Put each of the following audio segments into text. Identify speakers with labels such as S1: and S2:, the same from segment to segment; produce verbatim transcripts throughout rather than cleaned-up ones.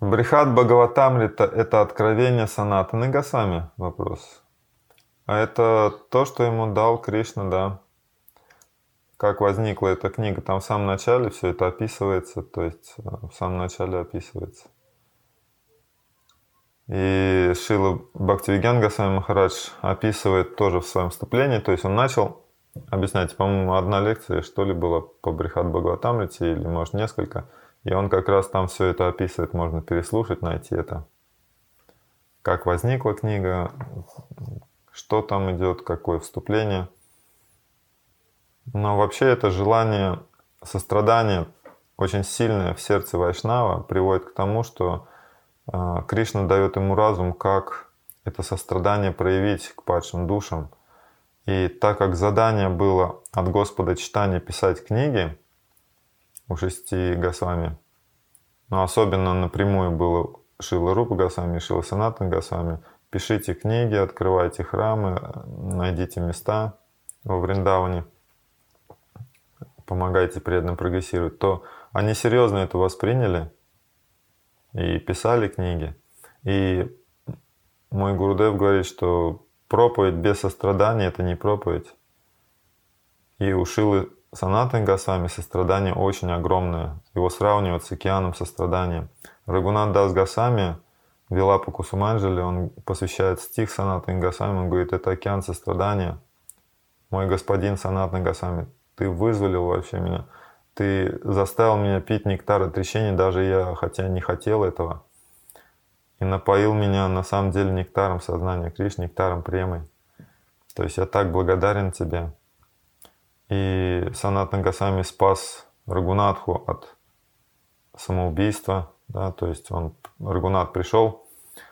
S1: Брихат Бхагаватамрита — это откровение Санатаны Госвами? Вопрос. А это то, что ему дал Кришна, да. Как возникла эта книга, там в самом начале все это описывается, то есть в самом начале описывается. И Шрила Бхактивиген Госвами Махарадж описывает тоже в своем вступлении, то есть он начал объяснять, по-моему, одна лекция, что ли, была по Брихат Бхагаватамрите, или, может, несколько, и он как раз там все это описывает, можно переслушать, найти это. Как возникла книга, что там идет, какое вступление. Но вообще это желание сострадания, очень сильное в сердце Вайшнава, приводит к тому, что Кришна дает ему разум, как это сострадание проявить к падшим душам. И так как задание было от Господа Чайтаньи писать книги у шести Госвами, но особенно напрямую было Шрила Рупа Госвами и Шрила Санатана Госвами: пишите книги, открывайте храмы, найдите места во Вриндаване, помогайте преданным прогрессировать, то они серьезно это восприняли и писали книги. И мой Гурудев говорит, что проповедь без сострадания — это не проповедь. И у Шрилы Санатана Госвами сострадание очень огромное. Его сравнивают с океаном сострадания. Рагунат Дас Госвами, Вилапа Кусуманджали, он посвящает стих Санатана Госвами, он говорит: это океан сострадания. Мой господин Санатана Госвами, ты вызволил вообще меня. Ты заставил меня пить нектар отречения, даже я, хотя не хотел этого. И напоил меня на самом деле нектаром сознания Кришны, нектаром премой. То есть я так благодарен тебе. И Санатана Госвами спас Рагунатху от самоубийства. Да, то есть он, Рагунат пришел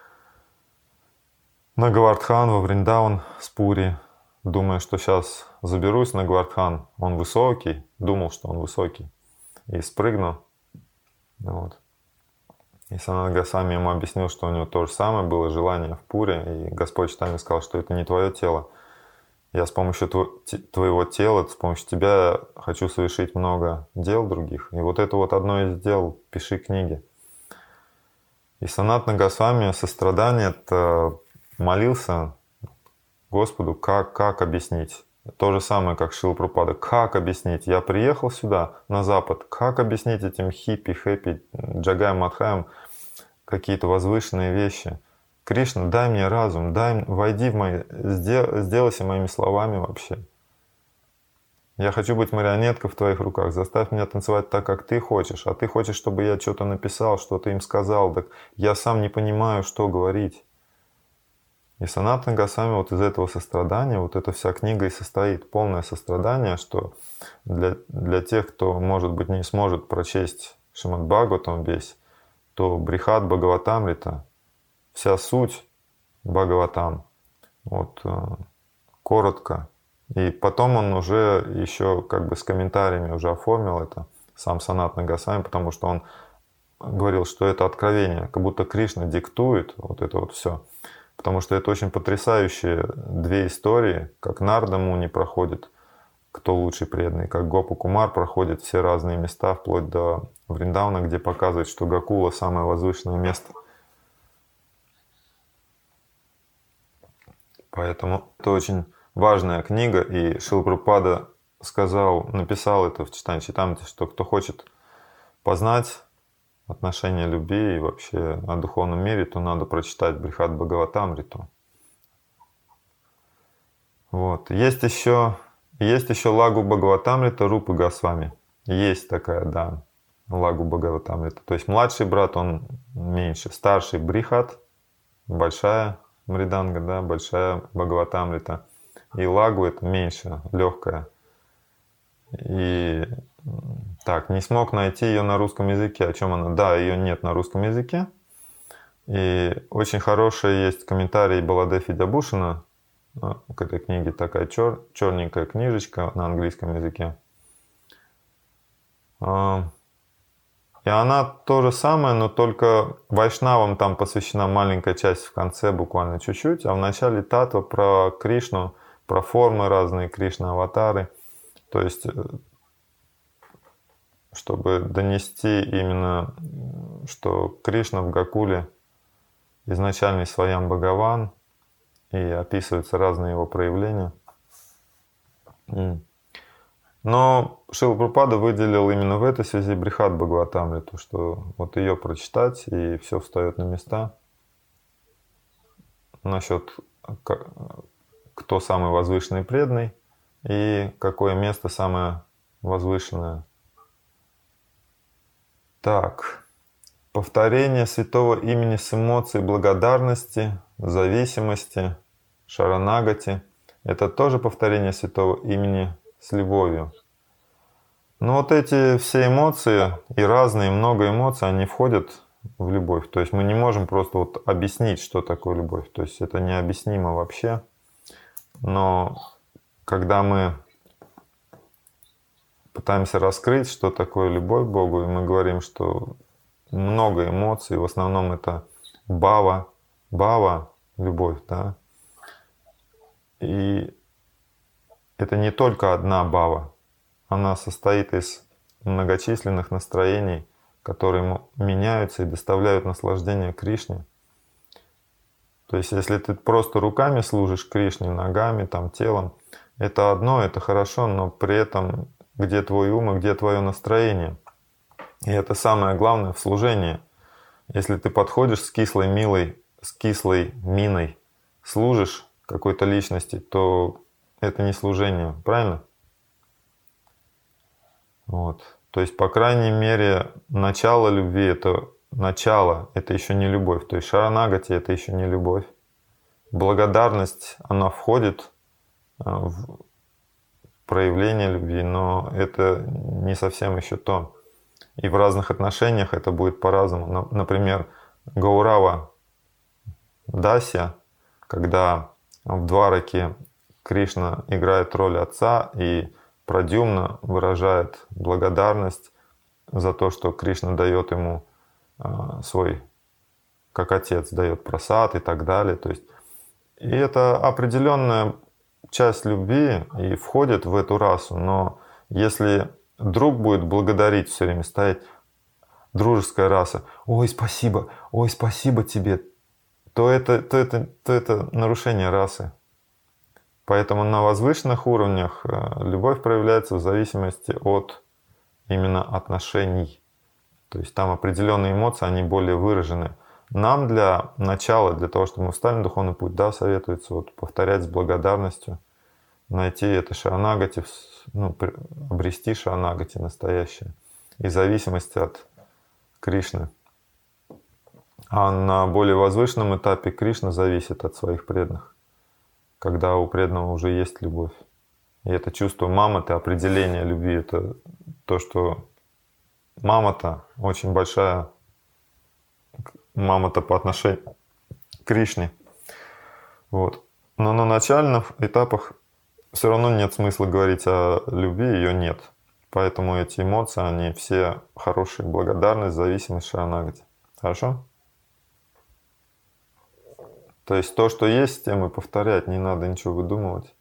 S1: на Говардхан во Вриндаван с Пури, думая, что сейчас заберусь на Говардхан. Он высокий, думал, что он высокий. И спрыгнул. Вот. И Санатана Госвами ему объяснил, что у него то же самое было желание в Пуре. И Господь Чайтанья сказал, что это не твое тело. Я с помощью твоего тела, с помощью тебя хочу совершить много дел других. И вот это вот одно из дел. Пиши книги. И Санатана Госвами сострадание — это молился Господу, как, как объяснить. То же самое, как Шрила Прабхупада. Как объяснить? Я приехал сюда, на Запад. Как объяснить этим хиппи, хэппи, джагаям, мадхаям какие-то возвышенные вещи? Кришна, дай мне разум, дай, войди в мои, сдел, сделайся моими словами вообще. Я хочу быть марионеткой в твоих руках. Заставь меня танцевать так, как ты хочешь. А ты хочешь, чтобы я что-то написал, что-то им сказал. Так я сам не понимаю, что говорить. И Санатана Госвами вот из этого сострадания, вот эта вся книга и состоит, полное сострадание, что для, для тех, кто, может быть, не сможет прочесть Шримад Бхагаватам весь, то Брихат Бхагаватамрита, вся суть Бхагаватам, вот коротко. И потом он уже еще как бы с комментариями уже оформил это, сам Санатана Госвами, потому что он говорил, что это откровение, как будто Кришна диктует вот это вот все. Потому что это очень потрясающие две истории, как Нарда Муни проходит, кто лучший преданный, как Гопа Кумар проходит все разные места, вплоть до Вриндавана, где показывает, что Гокула — самое возвышенное место. Поэтому это очень важная книга, и Шрила Прабхупада сказал, написал это в Чайтанья Чаритамрите, что кто хочет познать отношения любви и вообще о духовном мире, то надо прочитать Брихат Бхагаватамриту. Вот. Есть еще, есть еще Лагу Бхагаватамрита Рупы Госвами. Есть такая, да, Лагу Бхагаватамрита. То есть младший брат, он меньше. Старший Брихат, большая Мриданга, да, большая Бхагаватамрита. И Лагу — это меньше, легкая. И так, не смог найти ее на русском языке. О чем она? Да, ее нет на русском языке. И очень хороший есть комментарий Баладев Видябушина к этой книге. Такая чер, черненькая книжечка на английском языке. И она то же самое, но только вайшнавам там посвящена маленькая часть в конце, буквально чуть-чуть. А в начале татва про Кришну, про формы разные, Кришна-аватары. То есть, чтобы донести именно, что Кришна в Гокуле изначальный Своям Бхагаван, и описываются разные его проявления. Но Шрила Прабхупада выделил именно в этой связи Брихат Бхагаватамриту, что вот ее прочитать, и все встает на места. Насчет кто самый возвышенный и преданный, и какое место самое возвышенное. Так, повторение святого имени с эмоцией благодарности, зависимости, шаранагати — это тоже повторение святого имени с любовью. Но вот эти все эмоции, и разные, много эмоций, они входят в любовь. То есть мы не можем просто вот объяснить, что такое любовь. То есть это необъяснимо вообще. Но когда мы пытаемся раскрыть, что такое любовь к Богу, и мы говорим, что много эмоций, в основном это бава, бава, любовь, да. И это не только одна бава, она состоит из многочисленных настроений, которые меняются и доставляют наслаждение Кришне. То есть если ты просто руками служишь Кришне, ногами, там, телом, это одно, это хорошо, но при этом где твой ум и где твое настроение. И это самое главное в служении. Если ты подходишь с кислой милой, с кислой миной, служишь какой-то личности, то это не служение, правильно? Вот. То есть, по крайней мере, начало любви — это начало, это еще не любовь. То есть шаранагати — это еще не любовь. Благодарность, она входит в проявление любви, но это не совсем еще то. И в разных отношениях это будет по-разному. Например, Гаурава Дасья, когда в Двараке Кришна играет роль отца, и Прадьюмна выражает благодарность за то, что Кришна дает ему свой, как отец дает прасад и так далее. То есть, и это определенная часть любви и входит в эту расу. Но если друг будет благодарить все время, стоять, дружеская раса, ой, спасибо, ой, спасибо тебе, то это, то это, то это нарушение расы. Поэтому на возвышенных уровнях любовь проявляется в зависимости от именно отношений. То есть там определенные эмоции, они более выражены. Нам для начала, для того, чтобы мы встали на духовный путь, да, советуется вот повторять с благодарностью, найти это шаранагати, ну, обрести шаранагати настоящее, и зависимость от Кришны. А на более возвышенном этапе Кришна зависит от своих преданных, когда у преданного уже есть любовь. И это чувство маматы, определение любви, это то, что мамата очень большая, мамата по отношению к Кришне. Вот. Но на начальных этапах все равно нет смысла говорить о любви, ее нет. Поэтому эти эмоции, они все хорошие. Благодарность, зависимость, шаранагати. Хорошо? То есть то, что есть, с тем и повторять, не надо ничего выдумывать.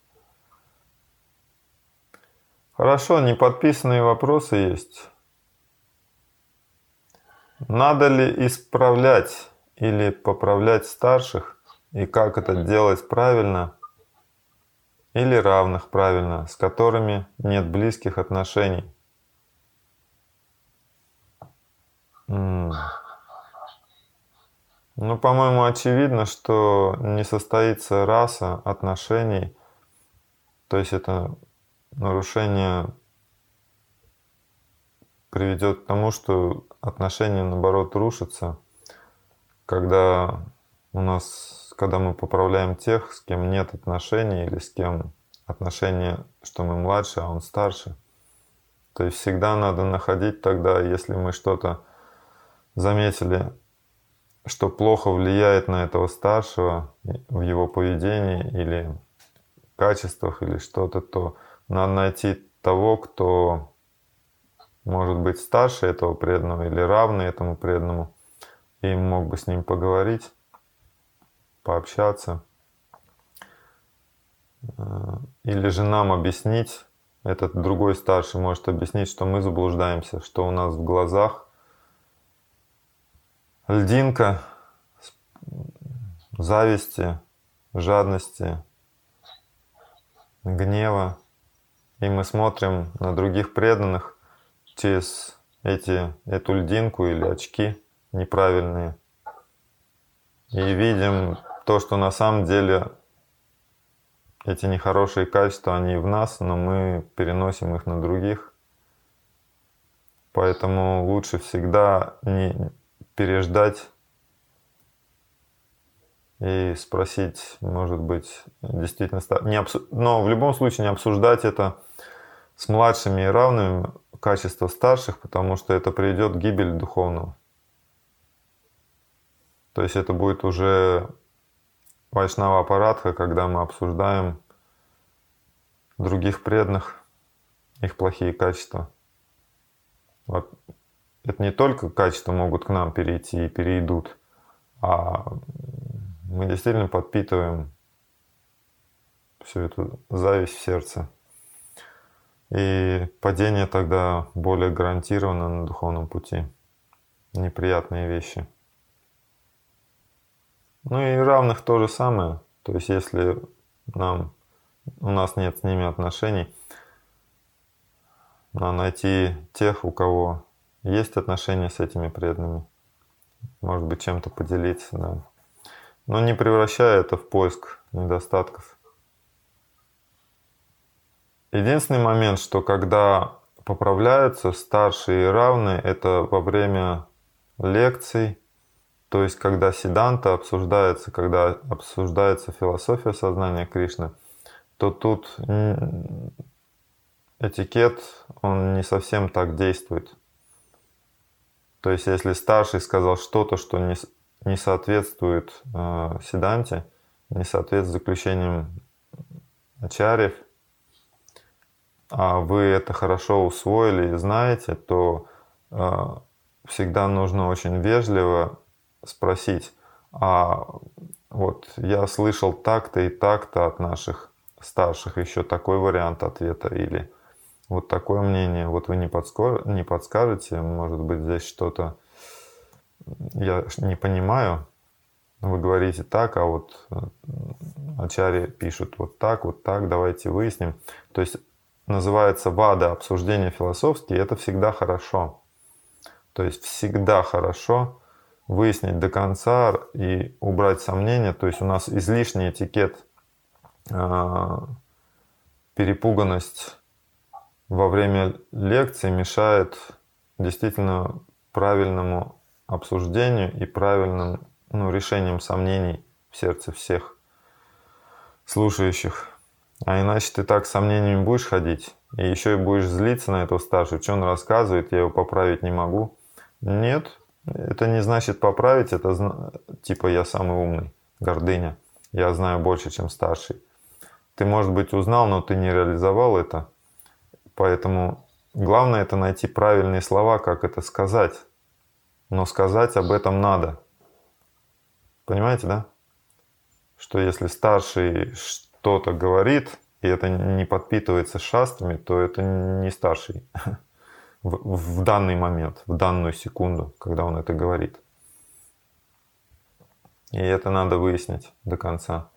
S1: Хорошо, неподписанные вопросы есть. Надо ли исправлять или поправлять старших, и как это делать правильно или равных правильно, с которыми нет близких отношений? М. Ну, по-моему, очевидно, что не состоится раса отношений, то есть это нарушение приведет к тому, что отношения, наоборот, рушатся, когда у нас, когда мы поправляем тех, с кем нет отношений, или с кем отношения, что мы младше, а он старше. То есть всегда надо находить тогда, если мы что-то заметили, что плохо влияет на этого старшего в его поведении или качествах или что-то, то надо найти того, кто может быть старше этого преданного или равный этому преданному, и мог бы с ним поговорить, пообщаться. Или же нам объяснить, этот другой старший может объяснить, что мы заблуждаемся, что у нас в глазах льдинка зависти, жадности, гнева. И мы смотрим на других преданных через эти, эту льдинку или очки неправильные. И видим то, что на самом деле эти нехорошие качества, они в нас, но мы переносим их на других. Поэтому лучше всегда не переждать и спросить, может быть, действительно... Не обсу... Но в любом случае не обсуждать это с младшими и равными качества старших, потому что это приведет к гибели духовного. То есть это будет уже вайшнава аппаратха, когда мы обсуждаем других преданных, их плохие качества. Вот. Это не только качества могут к нам перейти и перейдут, а мы действительно подпитываем всю эту зависть в сердце. И падение тогда более гарантировано на духовном пути. Неприятные вещи. Ну и равных то же самое. То есть если нам, у нас нет с ними отношений, надо найти тех, у кого есть отношения с этими преданными. Может быть, чем-то поделиться, да. Но не превращая это в поиск недостатков. Единственный момент, что когда поправляются старшие и равные, это во время лекций, то есть когда сиданта обсуждается, когда обсуждается философия сознания Кришны, то тут этикет, он не совсем так действует. То есть если старший сказал что-то, что не, не соответствует э, сиданте, не соответствует заключениям ачарьев, а вы это хорошо усвоили и знаете, то э, всегда нужно очень вежливо спросить, а вот я слышал так-то и так-то от наших старших, еще такой вариант ответа, или вот такое мнение, вот вы не, подско... не подскажете, может быть, здесь что-то я не понимаю, вы говорите так, а вот ачарьи пишут вот так, вот так, давайте выясним. То есть называется вада, обсуждение философские, и это всегда хорошо. То есть всегда хорошо выяснить до конца и убрать сомнения. То есть у нас излишний этикет, перепуганность во время лекции мешает действительно правильному обсуждению и правильным, ну, решением сомнений в сердце всех слушающих. А иначе ты так с сомнениями будешь ходить, и еще и будешь злиться на этого старшего, что он рассказывает, я его поправить не могу. Нет, это не значит поправить, это типа я самый умный, гордыня, я знаю больше, чем старший. Ты, может быть, узнал, но ты не реализовал это. Поэтому главное это найти правильные слова, как это сказать. Но сказать об этом надо. Понимаете, да? Что если старший что-то говорит, и это не подпитывается шастрами, то это не старший в, в данный момент, в данную секунду, когда он это говорит. И это надо выяснить до конца.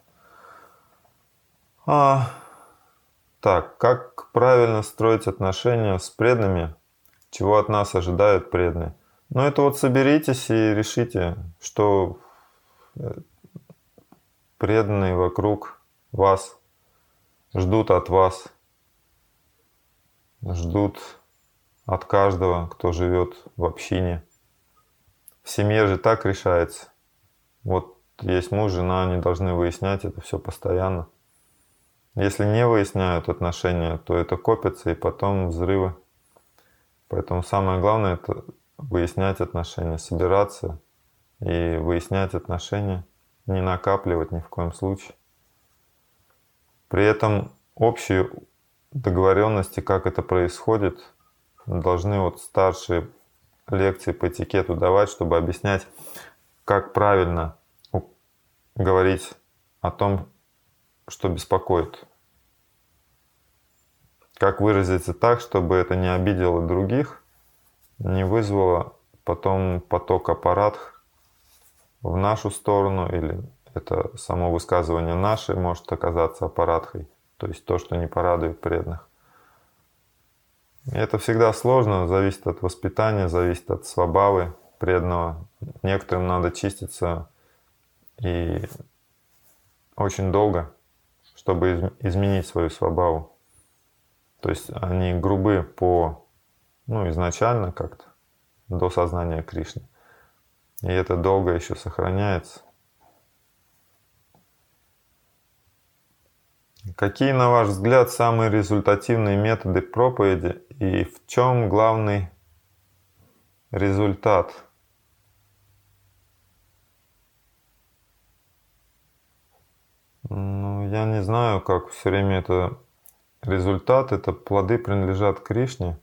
S1: А, так, как правильно строить отношения с преданными? Чего от нас ожидают преданные? Ну, это вот соберитесь и решите, что преданные вокруг вас ждут от вас, ждут от каждого, кто живет в общине. В семье же так решается. Вот есть муж, жена, они должны выяснять это все постоянно. Если не выясняют отношения, то это копится и потом взрывы. Поэтому самое главное — это выяснять отношения, собираться и выяснять отношения, не накапливать ни в коем случае. При этом общие договоренности, как это происходит, должны вот старшие лекции по этикету давать, чтобы объяснять, как правильно говорить о том, что беспокоит. Как выразиться так, чтобы это не обидело других, не вызвало потом поток аппаратх в нашу сторону, или это само высказывание наше может оказаться апарадхой, то есть то, что не порадует преданных. И это всегда сложно, зависит от воспитания, зависит от свабавы преданного. Некоторым надо чиститься и очень долго, чтобы изменить свою свабаву. То есть они грубы по, ну, изначально как-то, до сознания Кришны. И это долго еще сохраняется. Какие, на ваш взгляд, самые результативные методы проповеди и в чем главный результат? Ну, я не знаю, как все время это результат, это плоды принадлежат Кришне.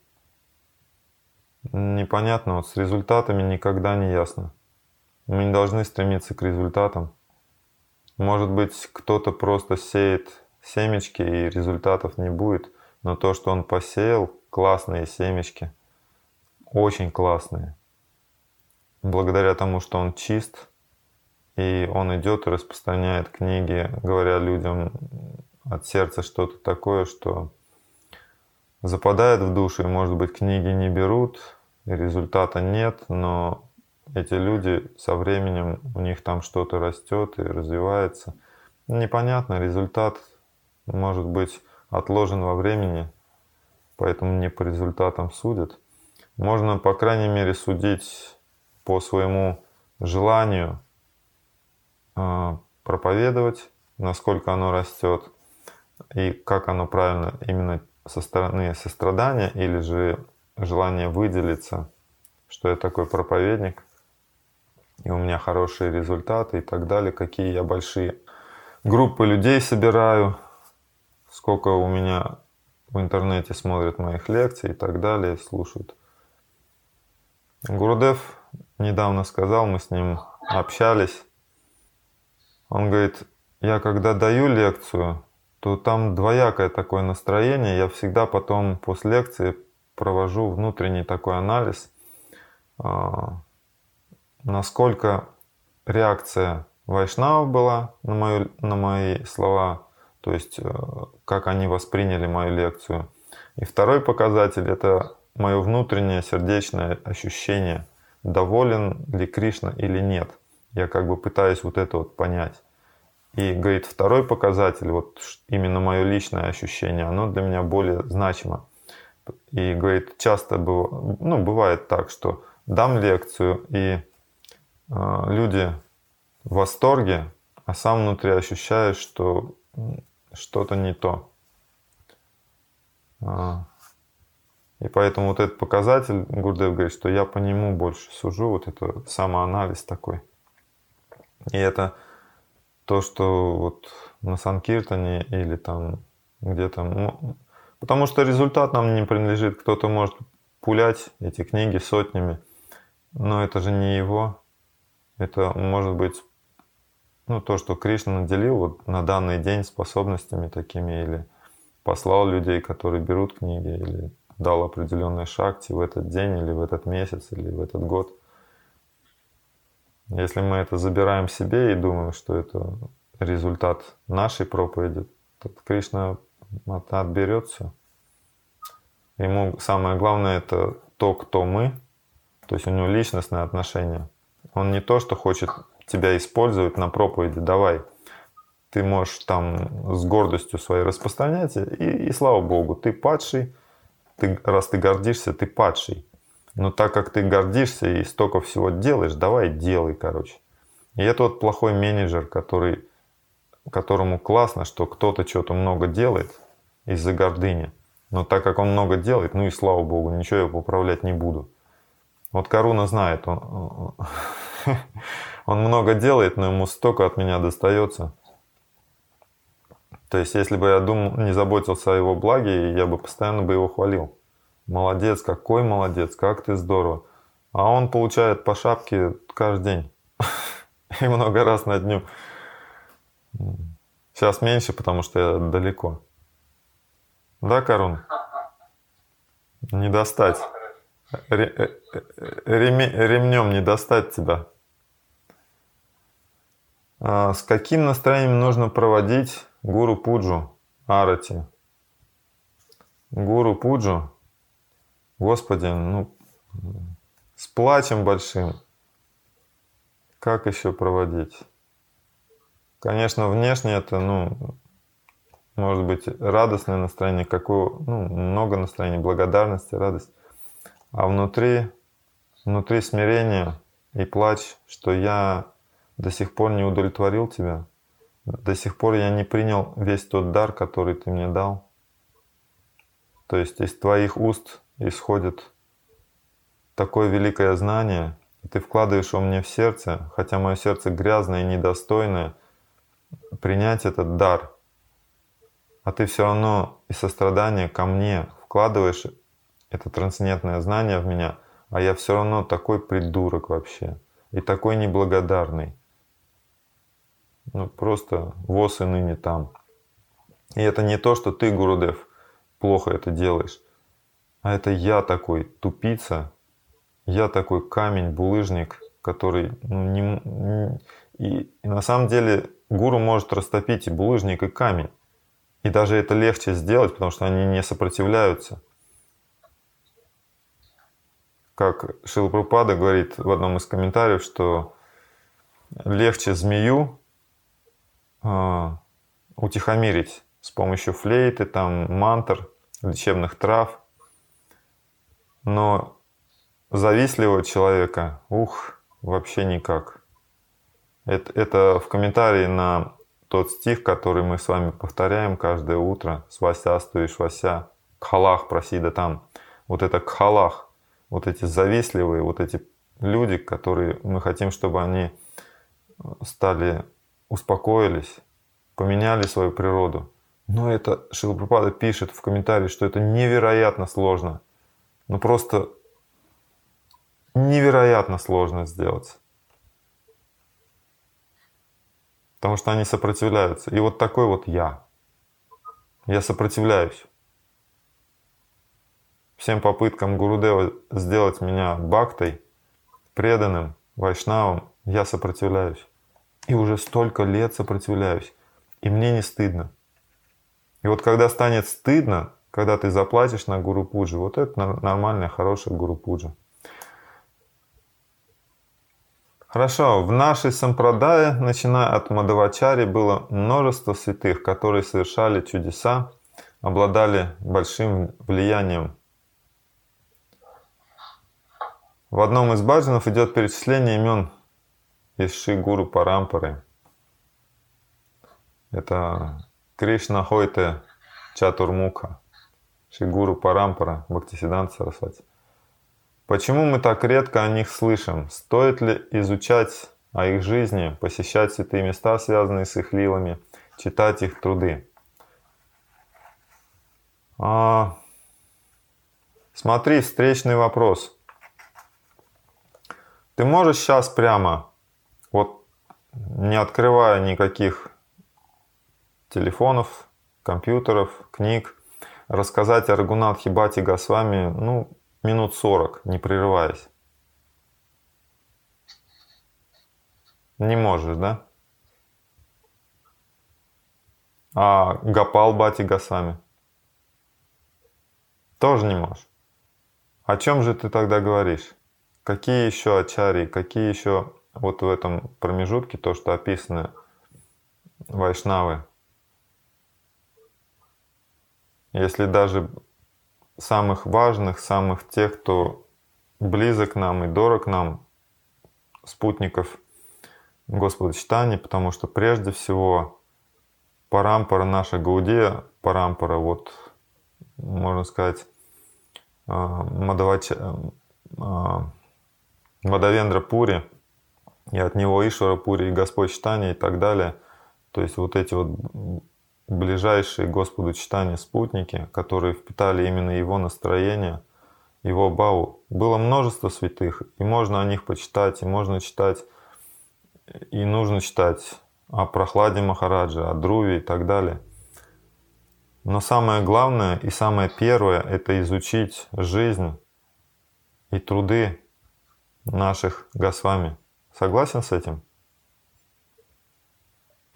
S1: Непонятно, вот с результатами никогда не ясно. Мы не должны стремиться к результатам. Может быть, кто-то просто сеет семечки и результатов не будет, но то, что он посеял, классные семечки, очень классные. Благодаря тому, что он чист, и он идет и распространяет книги, говоря людям от сердца что-то такое, что западает в душу, и, может быть, книги не берут, и результата нет, но эти люди со временем, у них там что-то растет и развивается. Непонятно, результат может быть отложен во времени, поэтому не по результатам судят. Можно, по крайней мере, судить по своему желанию проповедовать, насколько оно растет и как оно правильно именно со стороны сострадания или же желание выделиться, что я такой проповедник, и у меня хорошие результаты и так далее, какие я большие группы людей собираю, сколько у меня в интернете смотрят моих лекций и так далее, слушают. Гурудев недавно сказал, мы с ним общались, он говорит, я когда даю лекцию, то там двоякое такое настроение, я всегда потом после лекции провожу внутренний такой анализ, насколько реакция вайшнавов была на, мою, на мои слова, то есть как они восприняли мою лекцию. И второй показатель — это мое внутреннее сердечное ощущение, доволен ли Кришна или нет. Я как бы пытаюсь вот это вот понять. И, говорит, второй показатель, вот именно мое личное ощущение, оно для меня более значимо. И, говорит, часто было, ну, бывает так, что дам лекцию, и э, люди в восторге, а сам внутри ощущаешь, что что-то не то. И поэтому вот этот показатель, Гурдев говорит, что я по нему больше сужу, вот это самоанализ такой. И это то, что вот на Санкиртане или там где-то... Ну, потому что результат нам не принадлежит. Кто-то может пулять эти книги сотнями, но это же не его. Это может быть ну, то, что Кришна наделил вот на данный день способностями такими, или послал людей, которые берут книги, или дал определенные шакти в этот день, или в этот месяц, или в этот год. Если мы это забираем себе и думаем, что это результат нашей проповеди, то Кришна отберет все. Ему самое главное — это то, кто мы, то есть у него личностное отношение. Он не то, что хочет тебя использовать на проповеди, давай. Ты можешь там с гордостью своей распространять, и, и слава Богу, ты падший, ты, раз ты гордишься, ты падший. Но так как ты гордишься и столько всего делаешь, давай делай, короче. И это вот плохой менеджер, который, которому классно, что кто-то что-то много делает из-за гордыни. Но так как он много делает, ну и слава Богу, ничего я поправлять не буду. Вот Каруна знает, он, он много делает, но ему столько от меня достается. То есть если бы я думал, не заботился о его благе, я бы постоянно бы его хвалил. Молодец, какой молодец, как ты здорово. А он получает по шапке каждый день. И много раз на дню. Сейчас меньше, потому что я далеко. Да, Карун? Не достать. Ремнем не достать тебя. А, с каким настроением нужно проводить гуру пуджу, арати? Гуру пуджу, Господи, ну, с плачем большим. Как еще проводить? Конечно, внешне это, ну, может быть радостное настроение, какое, ну, много настроений, благодарности, радость. А внутри, внутри смирение и плач, что я до сих пор не удовлетворил тебя, до сих пор я не принял весь тот дар, который ты мне дал. То есть из твоих уст исходит такое великое знание, и ты вкладываешь его мне в сердце, хотя мое сердце грязное и недостойное, принять этот дар. А ты все равно из сострадания ко мне вкладываешь это трансцендентное знание в меня, а я все равно такой придурок вообще и такой неблагодарный. Ну просто воз и ныне там. И это не то, что ты, Гурудев, плохо это делаешь, а это я такой тупица, я такой камень, булыжник, который, ну, не, не и, и на самом деле гуру может растопить и булыжник, и камень. И даже это легче сделать, потому что они не сопротивляются. Как Шрила Прабхупада говорит в одном из комментариев, что легче змею э, утихомирить с помощью флейты, там, мантр, лечебных трав. Но завистливого человека, ух, вообще никак. Это, это в комментарии на тот стих, который мы с вами повторяем каждое утро. Свасясту и швася, кхалах просида там. Вот это кхалах, вот эти завистливые, вот эти люди, которые мы хотим, чтобы они стали, успокоились, поменяли свою природу. Но это Шрила Прабхупада пишет в комментарии, что это невероятно сложно. Ну просто невероятно сложно сделать. Потому что они сопротивляются. И вот такой вот я. Я сопротивляюсь всем попыткам Гурудева сделать меня бхактой, преданным, вайшнавом. Я сопротивляюсь. И уже столько лет сопротивляюсь. И мне не стыдно. И вот когда станет стыдно, когда ты заплатишь на гуру пуджи, вот это нормальная, хорошая гуру пуджа. Хорошо, в нашей сампрадае, начиная от Мадхавачари, было множество святых, которые совершали чудеса, обладали большим влиянием. В одном из баджанов идет перечисление имен из Шри-гуру Парампары. Это Кришна Хойте Чатурмуха, Шри-гуру Парампара, Бхактисиданта Сарасвати. Почему мы так редко о них слышим? Стоит ли изучать о их жизни, посещать святые места, связанные с их лилами, читать их труды? А, смотри, встречный вопрос. Ты можешь сейчас прямо, вот не открывая никаких телефонов, компьютеров, книг, рассказать о Рагунатхе Бхатти Госвами, ну, минут сорок, не прерываясь? Не можешь, да? А Гопал Бхатти Госвами? Тоже не можешь. О чем же ты тогда говоришь? Какие еще ачарьи, какие еще вот в этом промежутке, то, что описано вайшнавы? Если даже самых важных, самых тех, кто близок нам и дорог нам, спутников Господа Чайтаньи, потому что прежде всего Парампара, наша Гаудия Парампара, вот можно сказать, Мадхавача, Мадхавендра Пури, и от него Ишвара Пури, и Господь Чайтанья и так далее. То есть вот эти вот ближайшие Господу Чайтанье спутники, которые впитали именно его настроение, его бхаву. Было множество святых, и можно о них почитать, и можно читать, и нужно читать о Прохладе Махараджи, о Друве и так далее. Но самое главное и самое первое — это изучить жизнь и труды наших Госвами. Согласен с этим?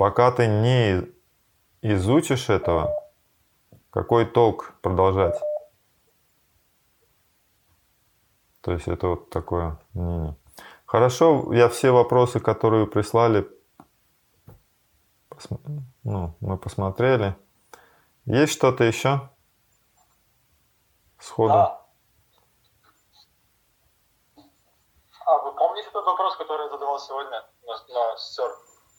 S1: пока ты не изучишь этого, какой толк продолжать? То есть это вот такое мнение. Хорошо, я все вопросы, которые вы прислали, посм... ну, мы посмотрели. Есть что-то еще? Сходу.
S2: Да. А, вы помните тот вопрос, который я задавал сегодня на, на сестер?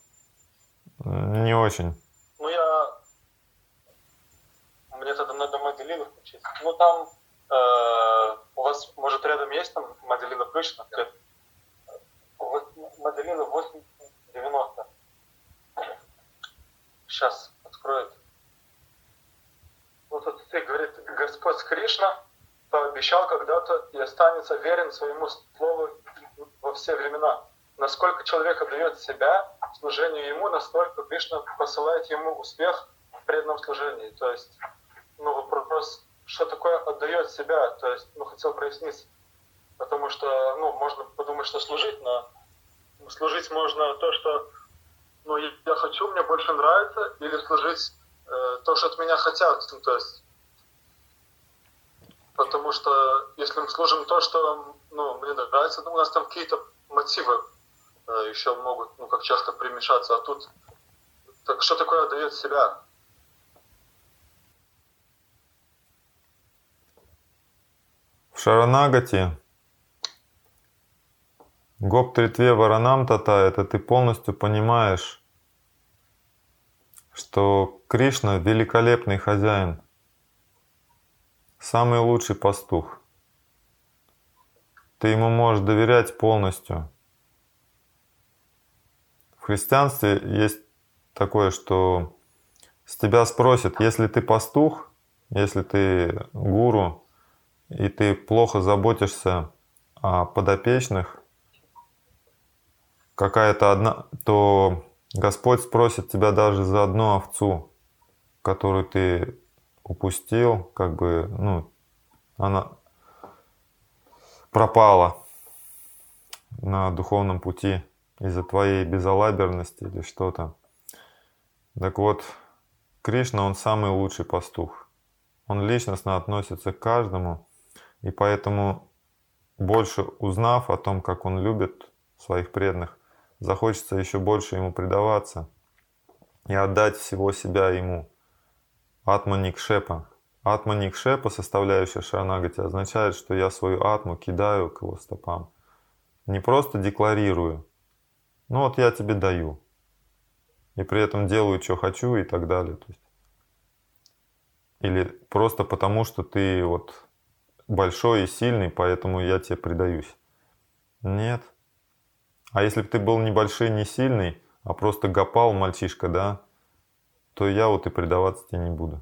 S1: Не очень.
S2: Ну, я... Мне тогда надо Маделину включить. Ну, там... Э, у вас, может, рядом есть там Маделина включена? Маделина восемь девяносто. Сейчас откроет. Вот тут говорит, Господь Кришна пообещал когда-то и останется верен своему слову во все времена. Насколько человек отдает себя служению ему, настолько Кришна посылает ему успех в преданном служении. То есть, ну, вопрос, что такое отдает себя, то есть, ну, хотел прояснить. Потому что, ну, можно подумать, что служить, но служить можно то, что, ну, я хочу, мне больше нравится, или служить э, то, что от меня хотят, ну, то есть, потому что если мы служим то, что, ну, мне нравится, ну, у нас там какие-то мотивы э, еще могут, ну, как часто примешаться, а тут, так что такое отдает себя?
S1: В Шаранагати Гоп-тритве Варанам Тата, это ты полностью понимаешь, что Кришна великолепный хозяин, самый лучший пастух. Ты ему можешь доверять полностью. В христианстве есть такое, что с тебя спросят, если ты пастух, если ты гуру, и ты плохо заботишься о подопечных, какая-то одна, то Господь спросит тебя даже за одну овцу, которую ты упустил, как бы, ну, она пропала на духовном пути из-за твоей безалаберности или что-то. Так вот, Кришна, он самый лучший пастух. Он личностно относится к каждому, и поэтому, больше узнав о том, как он любит своих преданных, захочется еще больше ему предаваться и отдать всего себя ему. Атма-никшепа. Атма-никшепа, составляющая Шаранагати, означает, что я свою атму кидаю к его стопам. Не просто декларирую, ну вот я тебе даю, и при этом делаю, что хочу и так далее. То есть, или просто потому, что ты вот большой и сильный, поэтому я тебе предаюсь. Нет. А если бы ты был небольшой, не сильный, а просто гопал мальчишка, да, то я вот и предаваться тебе не буду.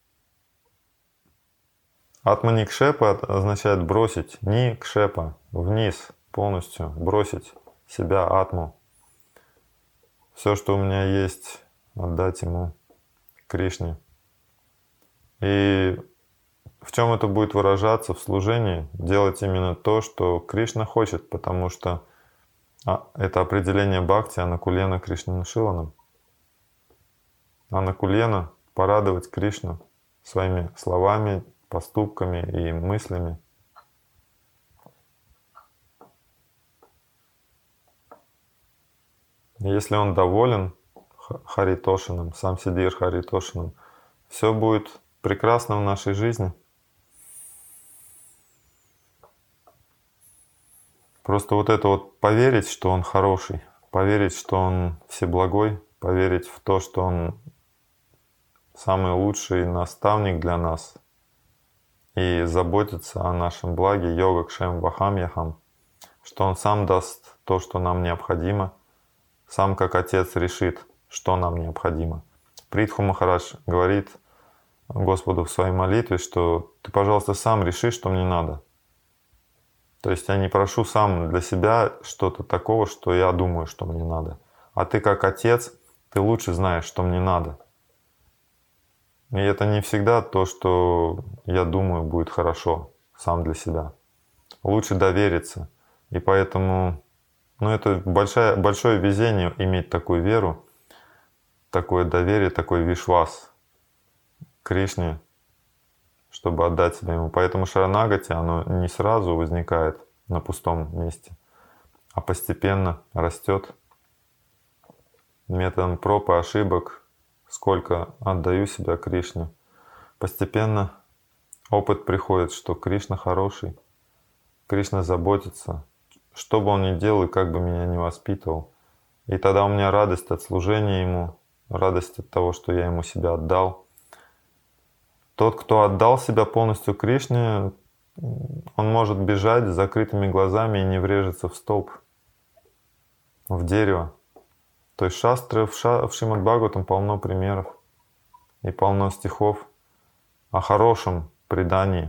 S1: Атманикшепа означает бросить, никшепа, вниз, полностью бросить себя, атму. Все, что у меня есть, отдать ему, Кришне. И в чем это будет выражаться в служении? Делать именно то, что Кришна хочет, потому что это определение бхакти Анукулена Кришнанушиланам. Анукулена — порадовать Кришну своими словами, поступками и мыслями. Если он доволен Харитошином, сам Сиддхир Харитошином, все будет прекрасно в нашей жизни. Просто вот это вот поверить, что он хороший, поверить, что он всеблагой, поверить в то, что он самый лучший наставник для нас, и заботиться о нашем благе, йога кшем вахам яхам, что он сам даст то, что нам необходимо, сам как отец решит, что нам необходимо. Притху Махарадж говорит Господу в своей молитве, что ты, пожалуйста, сам реши, что мне надо. То есть я не прошу сам для себя что-то такого, что я думаю, что мне надо. А ты как отец, ты лучше знаешь, что мне надо. И это не всегда то, что я думаю будет хорошо сам для себя. Лучше довериться. И поэтому, ну, это большое, большое везение иметь такую веру, такое доверие, такой вишвас Кришне, чтобы отдать себя ему. Поэтому шаранагати, оно не сразу возникает на пустом месте, а постепенно растет методом проб и ошибок, сколько отдаю себя Кришне. Постепенно опыт приходит, что Кришна хороший, Кришна заботится, что бы он ни делал и как бы меня ни воспитывал. И тогда у меня радость от служения ему, радость от того, что я ему себя отдал. Тот, кто отдал себя полностью Кришне, он может бежать с закрытыми глазами и не врежется в столб, в дерево. То есть шастры в, ша, в Шримад Бхагаватам полно примеров и полно стихов о хорошем предании,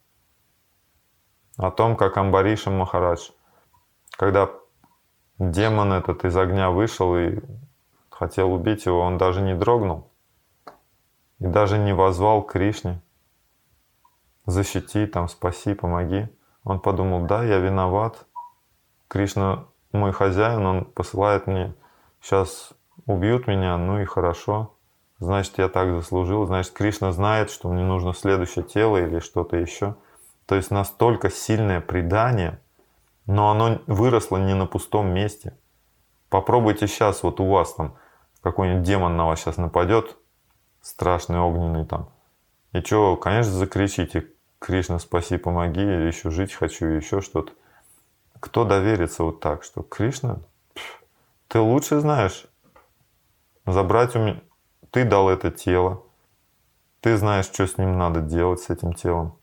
S1: о том, как Амбариша Махарадж, когда демон этот из огня вышел и хотел убить его, он даже не дрогнул и даже не воззвал к Кришне: защити, там, спаси, помоги. Он подумал: да, я виноват, Кришна мой хозяин, он посылает мне, сейчас убьют меня, ну и хорошо, значит, я так заслужил, значит, Кришна знает, что мне нужно следующее тело или что-то еще. То есть настолько сильное предание, но оно выросло не на пустом месте. Попробуйте сейчас, вот у вас там какой-нибудь демон на вас сейчас нападет, страшный, огненный там. И что, конечно, закричите: Кришна, спаси, помоги, или еще жить хочу, или еще что-то. Кто доверится вот так, что Кришна, ты лучше знаешь, забрать у меня, ты дал это тело, ты знаешь, что с ним надо делать, с этим телом.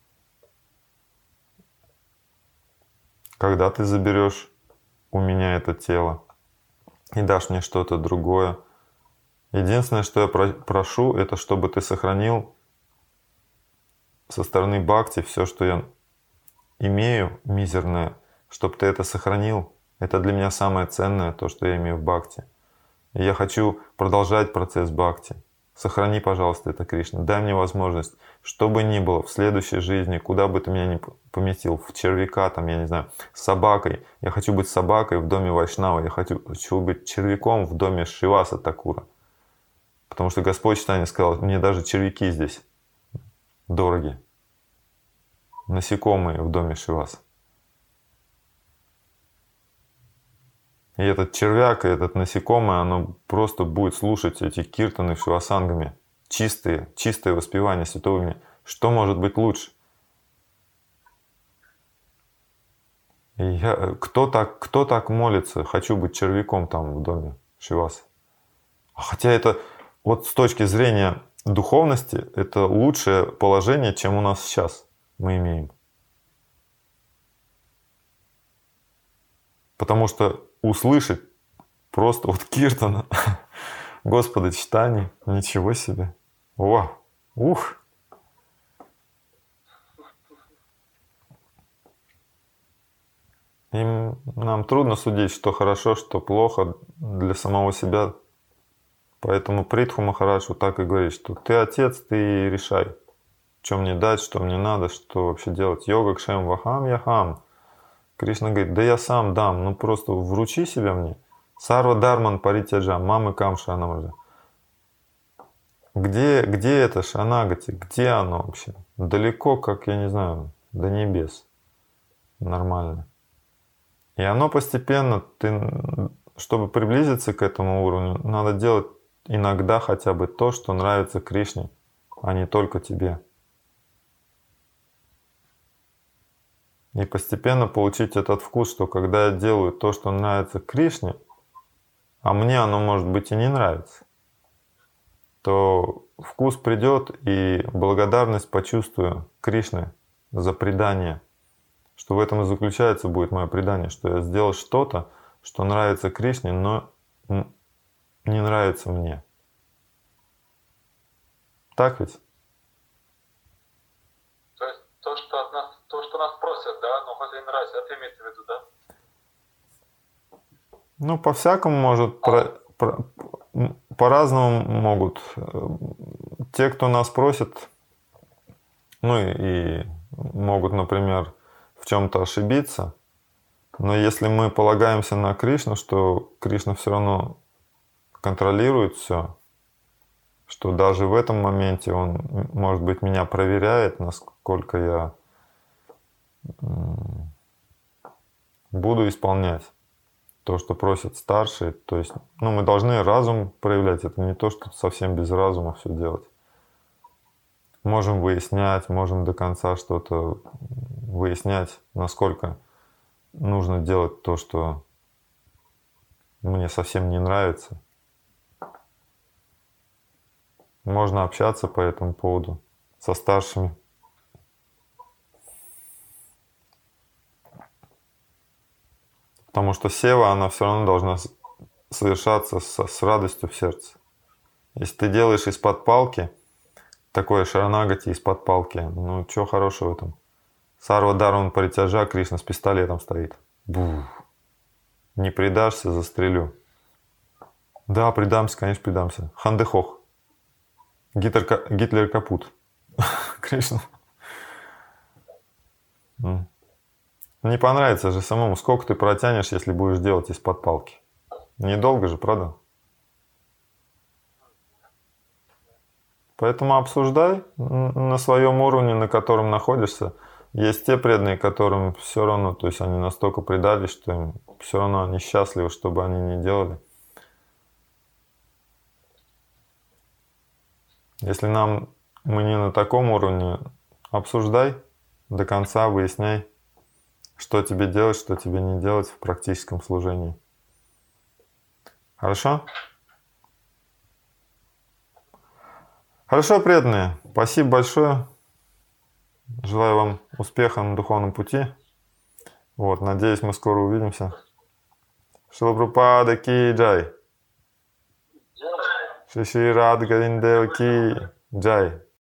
S1: Когда ты заберешь у меня это тело и дашь мне что-то другое, единственное, что я прошу, это чтобы ты сохранил со стороны бхакти все, что я имею, мизерное, чтобы ты это сохранил. Это для меня самое ценное, то, что я имею в бхакти. И я хочу продолжать процесс бхакти. Сохрани, пожалуйста, это, Кришна. Дай мне возможность, что бы ни было в следующей жизни, куда бы ты меня ни поместил, в червяка, там, я не знаю, с собакой. Я хочу быть собакой в доме Вайшнава, я хочу, хочу быть червяком в доме Шриваса Такура. Потому что Господь Чайтанья сказал: мне даже червяки здесь дороги. Насекомые в доме Шриваса. И этот червяк, и этот насекомое, оно просто будет слушать эти киртаны шивасангами. Чистые, чистое воспевание святого имени. Что может быть лучше? И я, кто, так, кто так молится? Хочу быть червяком там в доме Шиваса. Хотя это вот с точки зрения духовности, это лучшее положение, чем у нас сейчас мы имеем. Потому что услышать просто вот киртана Господа Чайтаньи, ничего себе. О, ух! Им, нам трудно судить, что хорошо, что плохо для самого себя. Поэтому Притху Махарадж вот так и говорит, что ты отец, ты решай, что мне дать, что мне надо, что вообще делать. Йога кшем вахам яхам. Кришна говорит: да я сам дам, ну просто вручи себя мне. Сарва дарман паритяджа, мамы кам шанамраджа. Где, где это шанагати? Где оно вообще? Далеко, как, я не знаю, до небес. Нормально. И оно постепенно, ты, чтобы приблизиться к этому уровню, надо делать иногда хотя бы то, что нравится Кришне, а не только тебе. И постепенно получить этот вкус, что когда я делаю то, что нравится Кришне, а мне оно, может быть, и не нравится, то вкус придет и благодарность почувствую Кришне за предание. Что в этом и заключается будет мое предание, что я сделал что-то, что нравится Кришне, но не нравится мне. Так ведь?
S2: То есть то, что от нас, то, что нас просят, да, но хоть и не нравится, это имеется в виду, да?
S1: Ну, по-всякому может, про, про, по-разному могут. Те, кто нас просит, ну и, и могут, например, в чем-то ошибиться, но если мы полагаемся на Кришну, что Кришна все равно контролирует все, что даже в этом моменте он, может быть, меня проверяет, насколько я буду исполнять то, что просят старшие. То есть, ну, мы должны разум проявлять. Это не то, что совсем без разума все делать. Можем выяснять, можем до конца что-то выяснять, насколько нужно делать то, что мне совсем не нравится. Можно общаться по этому поводу со старшими. Потому что сева, она все равно должна совершаться с, с радостью в сердце. Если ты делаешь из-под палки, такое шаранагати из-под палки, ну что хорошего в этом? Сарва Дарван Паритяжа, Кришна с пистолетом стоит. Бух. Не предашься, застрелю. Да, предамся, конечно, предамся. Хандехох. Гитлер, Гитлер капут. Кришна. Не понравится же самому. Сколько ты протянешь, если будешь делать из-под палки? Недолго же, правда? Поэтому обсуждай на своем уровне, на котором находишься. Есть те преданные, которым все равно, то есть они настолько предались, что им все равно они счастливы, что бы они ни делали. Если нам мы не на таком уровне, обсуждай до конца, выясняй, что тебе делать, что тебе не делать в практическом служении. Хорошо? Хорошо, преданные. Спасибо большое. Желаю вам успеха на духовном пути. Вот, надеюсь, мы скоро увидимся. Шрила Прабхупада ки джай. Шри Шри Рада Говиндева ки джай.